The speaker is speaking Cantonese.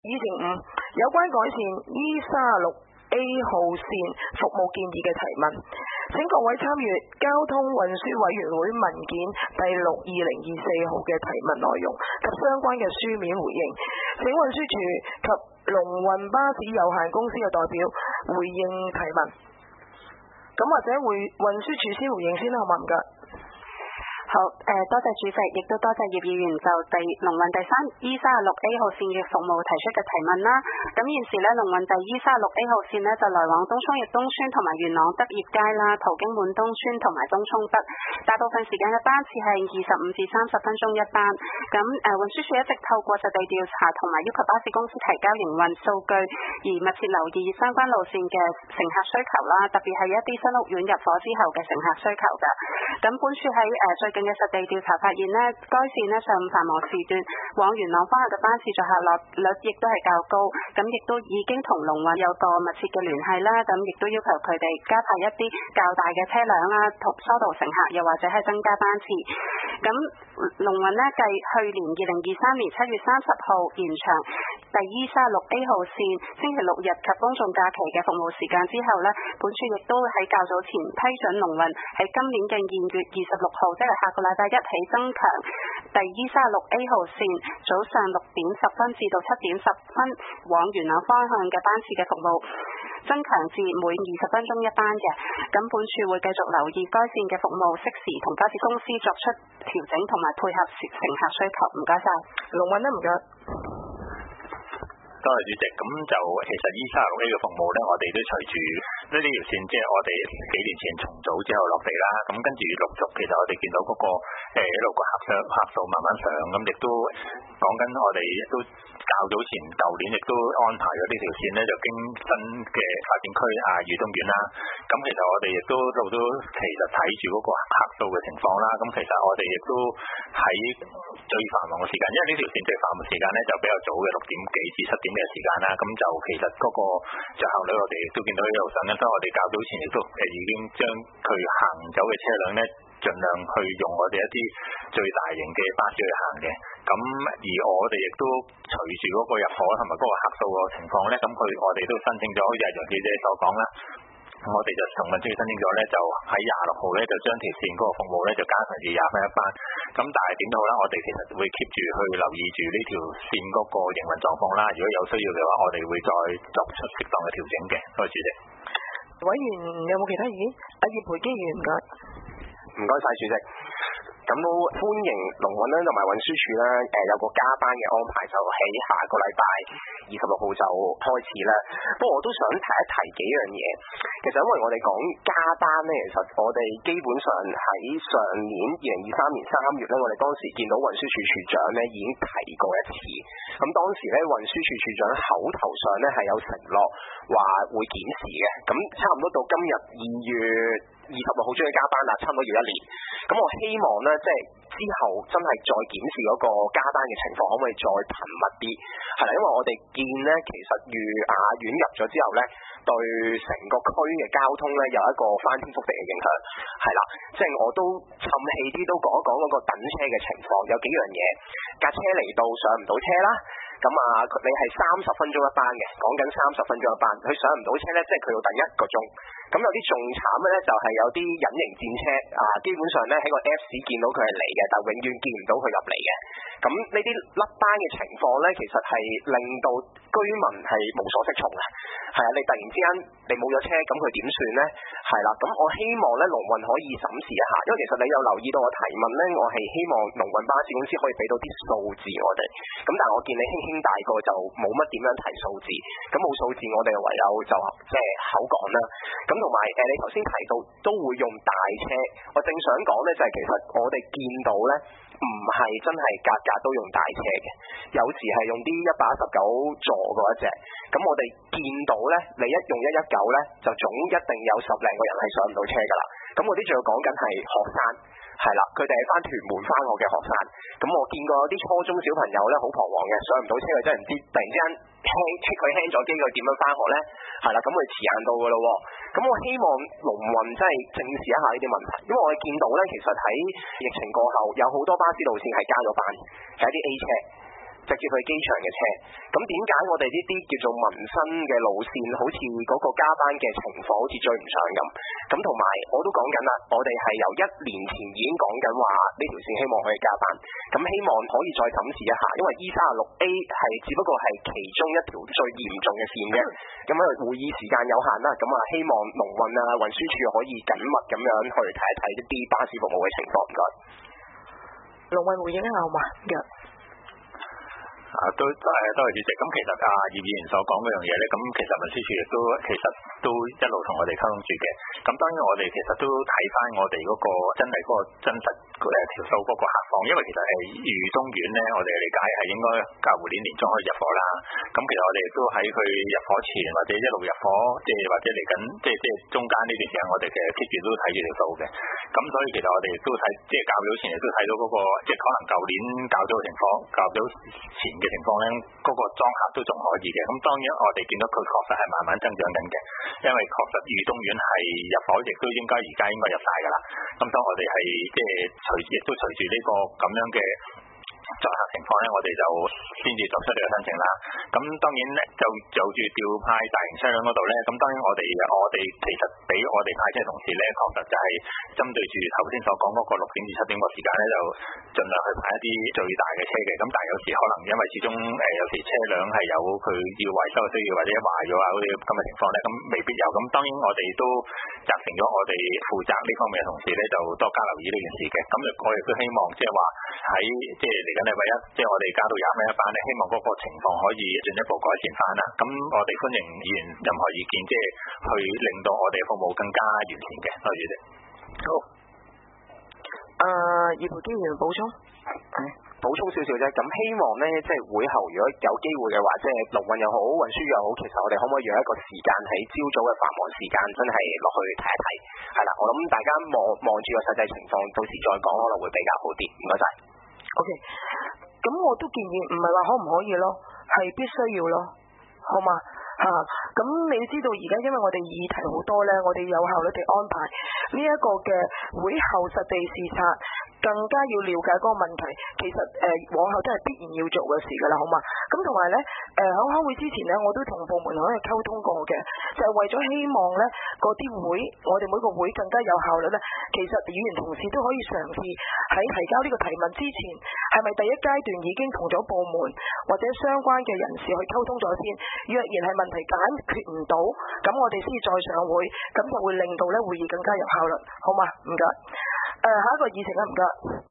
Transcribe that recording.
2至5有關改善 E36A 號線服務建議嘅提問，請各位參閱交通運輸委員會文件第6/2024號嘅提問內容及相關嘅書面回應。請運輸署及龍運巴士有限公司嘅代表回應提問。咁或者運輸署先回應先好嘛？唔該。 好，多謝主席，亦都多謝葉議員就龍運第3 E36A 號線嘅服務提出嘅提問啦。咁現時咧，龍運第 E36A 號線咧就來往東涌逸東邨同埋元朗德業街啦，途經滿東邨同埋東涌北，大部分時間嘅班次係25至30分鐘一班。咁運輸署一直透過實地調查同埋要求巴士公司提交營運數據，而密切留意相關路線嘅乘客需求啦，特別係一啲新屋苑入伙之後嘅乘客需求㗎。咁本署喺最近嘅實地調查發現呢，該線呢上午繁忙時段往元朗返去嘅班次載客率亦都係較高，咁亦都已經同龍運有個密切嘅聯繫啦，咁亦都要求佢哋加派一啲較大嘅車輛啦，疏導乘客，又或者係增加班次。咁龍運呢繼去年2023年7月30號延長第 E36A 號線星期6日及公眾假期嘅服務時間之後呢，本署亦都喺較早前批准龍運喺今年嘅2月26號，即係下個禮拜1起增強第 E36A 號線早上6點10分至到7點10分往元朗方向嘅班次嘅服務，增強至每20分鐘一班嘅。咁本署會繼續留意該線嘅服務，適時同巴士公司作出調整同埋配合乘客需求。唔該晒。 龍運呢，唔該。 多謝主席，咁就其實 E36A 嘅服務呢，我哋都隨住呢條線，即係我哋幾年前重組之後落地啦。咁跟住陸續，其實我哋見到嗰個一路個客數慢慢上，咁亦都講緊我哋亦都較早前舊年亦都安排咗呢條線呢，就經新嘅發展區裕東苑啦。咁其實我哋亦都一路都其實睇住嗰個客數嘅情況啦。咁其實我哋亦都喺最繁忙嘅時間，因為呢條線最繁忙時間呢就比較早嘅6點幾至7點嘅時間啦，咁就其實嗰個着客率我哋亦都見到一路上緊，所以我哋較早前亦都已經將佢行走嘅車輛呢，盡量去用我哋一啲最大型嘅巴士去行嘅。咁而我哋亦都隨住嗰個入伙同埋嗰個客數個情況呢，咁我哋都申請咗，好似阿楊記者所講啦。我哋就同運輸署申請咗咧，就喺26號咧就將條線嗰個服務咧就加強至20分一班。咁但係點都好啦，我哋其實會 keep 住去留意住呢條線嗰個營運狀況啦。如果有需要嘅話，我哋會再作出適當嘅調整嘅。多謝主席。 委員有冇其他意見？葉培基議員唔該。 唔該晒主席。咁都歡迎龍運咧同埋運輸署咧有個加班嘅安排，就喺下個禮拜26號就開始啦。不過我都想提一提幾樣嘢。其實因為我哋講加班咧，其實我哋基本上喺上年2023年3月咧，我哋當時見到運輸署署長咧已經提過一次。咁當時咧運輸署署長口頭上咧係有承諾話會檢視嘅。咁差唔多到今日2月26號將要加班啦，差唔多要1年。咁我希望咧，即係之後真係再檢視嗰個加班嘅情況，可唔可以再頻密啲？係啦，因為我哋見咧，其實裕雅苑入咗之後咧，對成個區嘅交通咧有一個翻天覆地嘅影響。係啦，即係我都氹氣啲都講一講嗰個等車嘅情況，有幾樣嘢，架車嚟到上唔到車啦。咁你係30分鐘一班嘅，講緊30分鐘一班，佢上唔到車咧，即係佢要等1個鐘。咁有啲仲慘嘅咧，就係有啲隱形戰車基本上咧喺個 Apps 見到佢係嚟嘅，但永遠見唔到佢入嚟嘅。咁呢啲甩班嘅情況咧，其實係令到居民係無所適從嘅。係啊，你突然之間你冇咗車，咁佢點算咧？係啦，咁我希望咧龍運可以審視一下，因為其實你有留意到我提問咧，我係希望龍運巴士公司可以俾到啲數字我哋。咁但係我見你輕輕大個就冇乜點樣提數字，咁冇數字我哋唯有就即係口講啦。咁同埋你頭先提到都會用大車，我正想講咧就係其實我哋見到咧唔係真係格格都用大車嘅，有時係用啲119座嗰一隻。咁我哋見到咧，你一用119咧，就總一定有10零個人係上唔到車㗎啦。咁嗰啲仲要講緊係學生。係啦，佢哋係翻屯門翻學嘅學生。咁我見過有啲初中小朋友咧，好彷徨嘅，上唔到車，佢真係唔知突然之間佢輕咗機，佢點樣翻學咧？係啦，咁佢遲晏到㗎咯。咁我希望龍運真係正視一下呢啲問題，因為我哋見到咧，其實喺疫情過後，有好多巴士路線係加咗班，係一啲 A 車。即直接去機場嘅車。咁點解我哋呢啲叫做民生嘅路線，好似嗰個加班嘅情況好似追唔上咁？咁同埋我都講緊啦，我哋係由1年前已經講緊話呢條線希望可以加班，咁希望可以再審視一下，因為 E36A 係只不過係其中一條最嚴重嘅線啫。咁啊會議時間有限啦，咁啊希望龍運啊運輸署可以緊密咁樣去睇一睇一啲巴士服務嘅情況。唔該， 龍運回應一下好嘛？ 多謝主席。咁其實葉議員所講嗰樣嘢咧，咁其實運輸署亦都一路同我哋溝通住嘅。咁當然我哋其實都睇翻我哋嗰個真實條數嗰個客況，因為其實係裕東苑咧，我哋理解係應該較乎年中可以入伙啦。咁其實我哋亦都喺佢入伙前或者一路入伙，或者嚟緊即係中間呢段時間，我哋其實 keep 住都睇住條數嘅。咁所以其實我哋亦都睇，即係較早前亦都睇到嗰個，即係可能舊年較早嘅情況，較早前嘅情況咧，嗰個裝客都仲可以嘅。咁當然我哋見到佢確實係慢慢增長緊嘅，因為確實裕東苑係入伙亦都應該而家應該入晒㗎啦。咁所以我哋係即係亦都隨住呢個咁樣嘅載客情況咧，我哋就先至作出呢個申請啦。咁當然咧，就住調派大型車輛嗰度咧，咁當然我哋其實俾我哋派車同事咧，確實就係針對住頭先所講嗰個6點至7點個時間咧，就盡量去派一啲最大嘅車嘅。咁但係有時可能因為始終有時車輛係有佢要維修嘅需要，或者壞咗啊嗰啲咁嘅情況咧，咁未必有。咁當然我哋都責成咗我哋負責呢方面嘅同事咧，就多加留意呢件事嘅。咁我亦都希望即係話喺即係嚟緊禮拜一，即係我哋加到21班咧，希望嗰個情況可以進一步改善翻啦。咁我哋歡迎議員任何意見，即係去令到我哋服務更加完善嘅。多謝主席。 好，葉培基議員補充。 補充少少啫，咁希望呢，即係會後如果有機會嘅話，即係龍運又好，運輸又好，其實我哋可唔可以約一個時間喺朝早嘅繁忙時間，真係落去睇一睇？係啦，我諗大家望住個實際情況，到時再講可能會比較好啲。唔該晒。 OK，咁我都建議唔係話可唔可以咯，係必須要咯，好嘛？咁你知道而家因為我哋議題好多呢，我哋有效率地安排呢一個嘅會後實地視察，更加要了解嗰個問題，其實往後都係必然要做嘅事㗎啦，好嘛？咁同埋呢，喺開會之前呢，我都同部門可以溝通過嘅，就係為咗希望呢嗰啲會，我哋每個會更加有效率呢。其實議員同事都可以嘗試喺提交呢個提問之前，係咪第一階段已經同咗部門或者相關嘅人士去溝通咗先？若然係問題解決唔到，咁我哋先再上會，咁就會令到呢會議更加有效率，好嘛？唔該。下一個議程啦，唔該。